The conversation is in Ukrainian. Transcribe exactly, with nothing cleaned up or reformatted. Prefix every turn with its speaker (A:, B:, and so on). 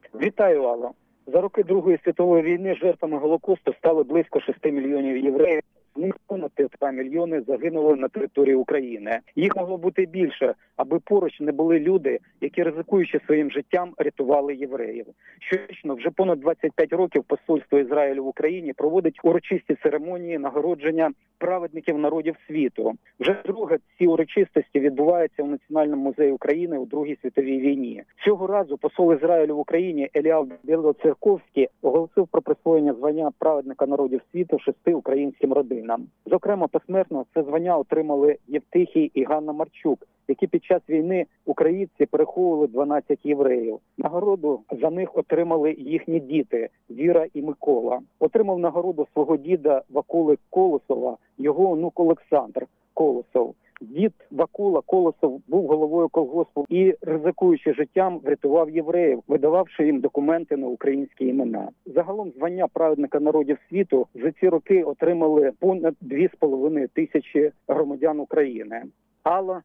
A: Вітаю, Алла. За роки Другої світової війни жертвами Голокосту стали близько шести мільйонів євреїв. З них понад півтора мільйони загинули на території України. Їх могло бути більше, аби поруч не були люди, які, ризикуючи своїм життям, рятували євреїв. Щорічно вже понад двадцять п'ять років посольство Ізраїлю в Україні проводить урочисті церемонії нагородження праведників народів світу. Вже вдруге ці урочистості відбуваються у Національному музеї України у Другій світовій війні. Цього разу посол Ізраїлю в Україні Еліав Білоцерковський оголосив про присвоєння звання праведника народів світу шести українським родинам. Зокрема, посмертно це звання отримали Євтихій і Ганна Марчук, які під час війни українці переховували дванадцять євреїв. Нагороду за них отримали їхні діти Віра і Микола. Отримав нагороду свого діда Вакули Колосова його онук Олександр Колосов. Дід Вакула Колосов був головою колгоспу і, ризикуючи життям, врятував євреїв, видававши їм документи на українські імена. Загалом звання праведника народів світу за ці роки отримали понад дві з половиною тисячі громадян України. Алла,